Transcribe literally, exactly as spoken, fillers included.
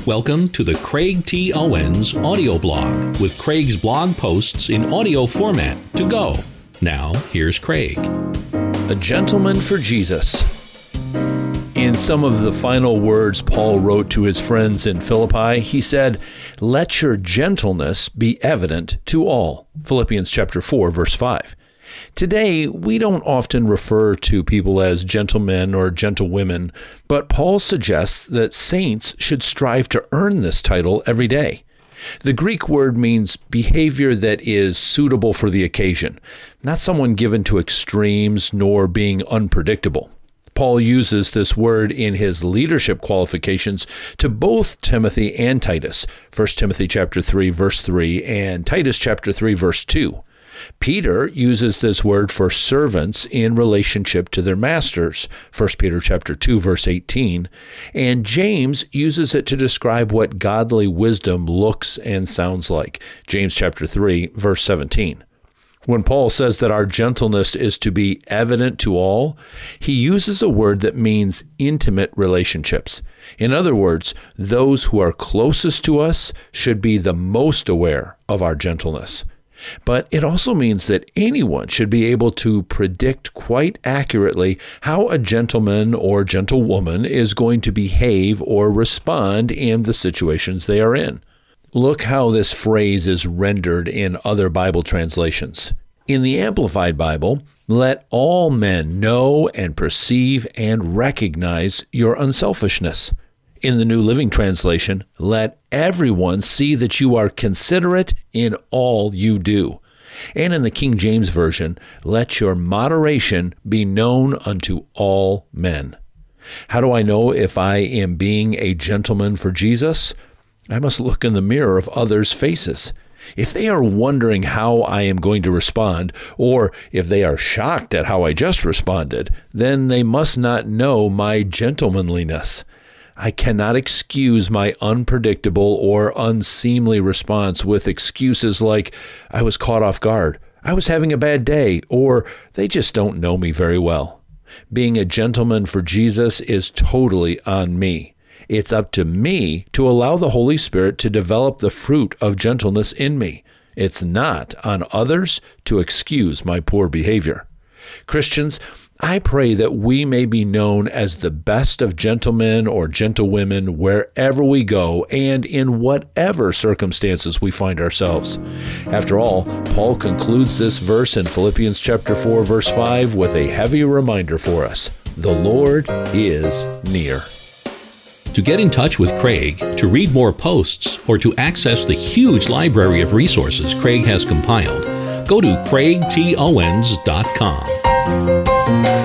Welcome to the Craig T. Owens audio blog with Craig's blog posts in audio format to go. Now, here's Craig. A gentleman for Jesus. In some of the final words Paul wrote to his friends in Philippi, he said, "Let your gentleness be evident to all." Philippians chapter four, verse five. Today, we don't often refer to people as gentlemen or gentlewomen, but Paul suggests that saints should strive to earn this title every day. The Greek word means behavior that is suitable for the occasion, not someone given to extremes nor being unpredictable. Paul uses this word in his leadership qualifications to both Timothy and Titus, First Timothy chapter three, verse three, and Titus chapter three, verse two. Peter uses this word for servants in relationship to their masters, First Peter chapter two, verse eighteen, and James uses it to describe what godly wisdom looks and sounds like, James chapter three, verse seventeen. When Paul says that our gentleness is to be evident to all, he uses a word that means intimate relationships. In other words, those who are closest to us should be the most aware of our gentleness. But it also means that anyone should be able to predict quite accurately how a gentleman or gentlewoman is going to behave or respond in the situations they are in. Look how this phrase is rendered in other Bible translations. In the Amplified Bible, let all men know and perceive and recognize your unselfishness. In the New Living Translation, let everyone see that you are considerate in all you do. And in the King James Version, let your moderation be known unto all men. How do I know if I am being a gentleman for Jesus? I must look in the mirror of others' faces. If they are wondering how I am going to respond, or if they are shocked at how I just responded, then they must not know my gentlemanliness. I cannot excuse my unpredictable or unseemly response with excuses like, I was caught off guard, I was having a bad day, or they just don't know me very well. Being a gentleman for Jesus is totally on me. It's up to me to allow the Holy Spirit to develop the fruit of gentleness in me. It's not on others to excuse my poor behavior. Christians, I pray that we may be known as the best of gentlemen or gentlewomen wherever we go and in whatever circumstances we find ourselves. After all, Paul concludes this verse in Philippians chapter four, verse five with a heavy reminder for us. The Lord is near. To get in touch with Craig, to read more posts, or to access the huge library of resources Craig has compiled, go to craig t owens dot com.